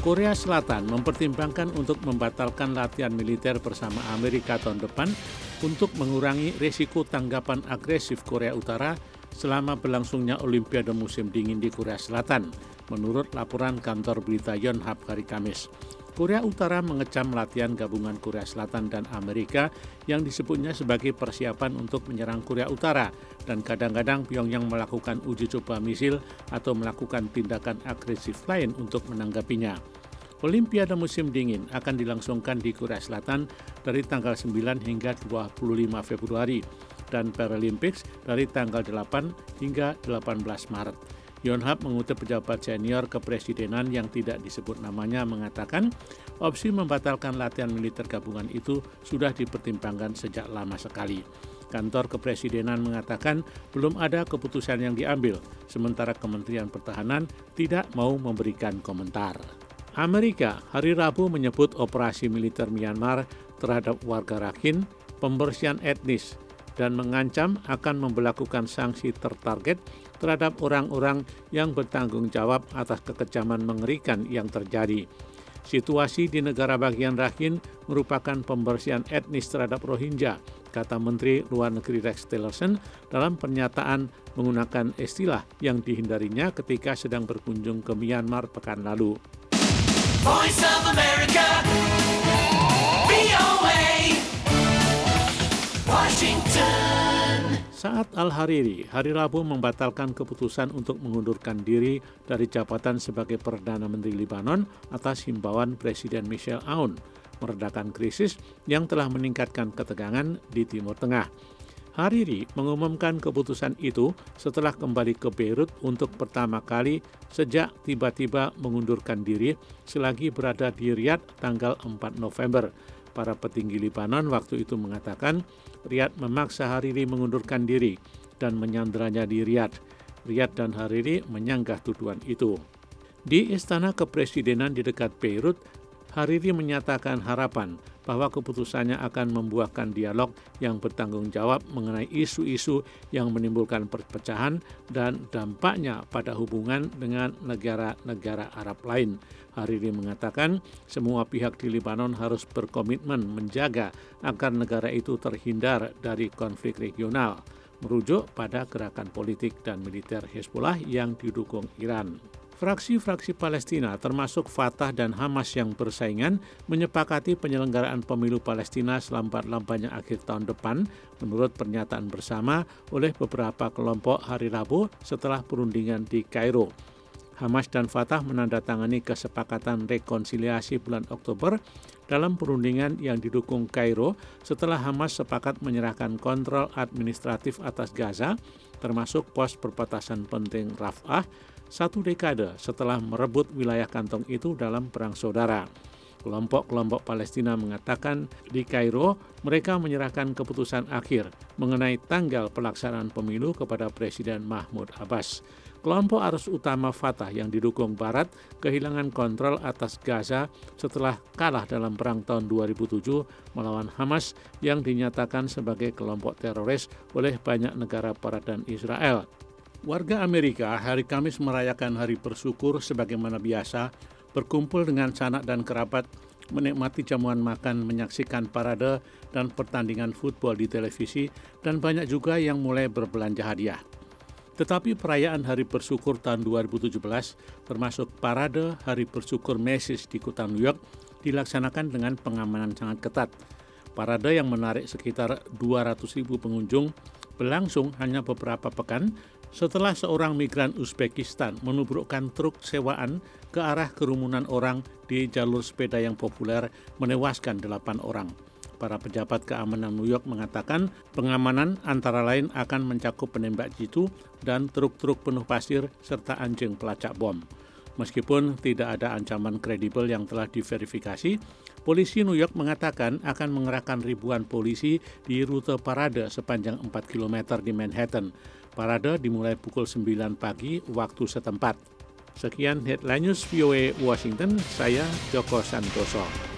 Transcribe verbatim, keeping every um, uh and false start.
Korea Selatan mempertimbangkan untuk membatalkan latihan militer bersama Amerika tahun depan untuk mengurangi risiko tanggapan agresif Korea Utara selama berlangsungnya Olimpiade musim dingin di Korea Selatan, menurut laporan kantor berita Yonhap hari Kamis. Korea Utara mengecam latihan gabungan Korea Selatan dan Amerika yang disebutnya sebagai persiapan untuk menyerang Korea Utara, dan kadang-kadang Pyongyang melakukan uji coba misil atau melakukan tindakan agresif lain untuk menanggapinya. Olimpiade musim dingin akan dilangsungkan di Korea Selatan dari tanggal sembilan hingga dua puluh lima Februari dan Paralympics dari tanggal delapan hingga delapan belas Maret. Yonhap mengutip pejabat senior kepresidenan yang tidak disebut namanya mengatakan opsi membatalkan latihan militer gabungan itu sudah dipertimbangkan sejak lama sekali. Kantor kepresidenan mengatakan belum ada keputusan yang diambil, sementara Kementerian Pertahanan tidak mau memberikan komentar. Amerika hari Rabu menyebut operasi militer Myanmar terhadap warga Rakhine pembersihan etnis dan mengancam akan memberlakukan sanksi tertarget terhadap orang-orang yang bertanggung jawab atas kekejaman mengerikan yang terjadi. Situasi di negara bagian Rakhine merupakan pembersihan etnis terhadap Rohingya, kata Menteri Luar Negeri Rex Tillerson dalam pernyataan menggunakan istilah yang dihindarinya ketika sedang berkunjung ke Myanmar pekan lalu. Voice of America, V O A, Washington. Saat Al-Hariri hari Rabu membatalkan keputusan untuk mengundurkan diri dari jabatan sebagai Perdana Menteri Lebanon atas himbauan Presiden Michel Aoun meredakan krisis yang telah meningkatkan ketegangan di Timur Tengah. Hariri mengumumkan keputusan itu setelah kembali ke Beirut untuk pertama kali sejak tiba-tiba mengundurkan diri selagi berada di Riyadh tanggal empat November. Para petinggi Lebanon waktu itu mengatakan Riyadh memaksa Hariri mengundurkan diri dan menyanderanya di Riyadh. Riyadh dan Hariri menyanggah tuduhan itu. Di Istana Kepresidenan di dekat Beirut, Hariri menyatakan harapan bahwa keputusannya akan membuahkan dialog yang bertanggung jawab mengenai isu-isu yang menimbulkan perpecahan dan dampaknya pada hubungan dengan negara-negara Arab lain. Hariri mengatakan semua pihak di Lebanon harus berkomitmen menjaga agar negara itu terhindar dari konflik regional, merujuk pada gerakan politik dan militer Hezbollah yang didukung Iran. Fraksi-fraksi Palestina termasuk Fatah dan Hamas yang bersaingan menyepakati penyelenggaraan pemilu Palestina selambat-lambatnya akhir tahun depan menurut pernyataan bersama oleh beberapa kelompok hari Rabu setelah perundingan di Kairo. Hamas dan Fatah menandatangani kesepakatan rekonsiliasi bulan Oktober dalam perundingan yang didukung Kairo setelah Hamas sepakat menyerahkan kontrol administratif atas Gaza, termasuk pos perbatasan penting Rafah, satu dekade setelah merebut wilayah kantong itu dalam perang saudara. Kelompok-kelompok Palestina mengatakan di Kairo mereka menyerahkan keputusan akhir mengenai tanggal pelaksanaan pemilu kepada Presiden Mahmud Abbas. Kelompok arus utama Fatah yang didukung Barat kehilangan kontrol atas Gaza setelah kalah dalam perang tahun dua ribu tujuh melawan Hamas yang dinyatakan sebagai kelompok teroris oleh banyak negara Barat dan Israel. Warga Amerika hari Kamis merayakan Hari Bersyukur sebagaimana biasa, berkumpul dengan sanak dan kerabat, menikmati jamuan makan, menyaksikan parade dan pertandingan football di televisi, dan banyak juga yang mulai berbelanja hadiah. Tetapi perayaan Hari Bersyukur tahun dua ribu tujuh belas, termasuk parade Hari Bersyukur Macy's di kota New York, dilaksanakan dengan pengamanan sangat ketat. Parade yang menarik sekitar dua ratus ribu pengunjung berlangsung hanya beberapa pekan setelah seorang migran Uzbekistan menubrukkan truk sewaan ke arah kerumunan orang di jalur sepeda yang populer, menewaskan delapan orang. Para pejabat keamanan New York mengatakan pengamanan antara lain akan mencakup penembak jitu dan truk-truk penuh pasir serta anjing pelacak bom. Meskipun tidak ada ancaman kredibel yang telah diverifikasi, polisi New York mengatakan akan mengerahkan ribuan polisi di rute parade sepanjang empat kilometer di Manhattan. Parade dimulai pukul sembilan pagi waktu setempat. Sekian Headline News V O A Washington, saya Joko Santoso.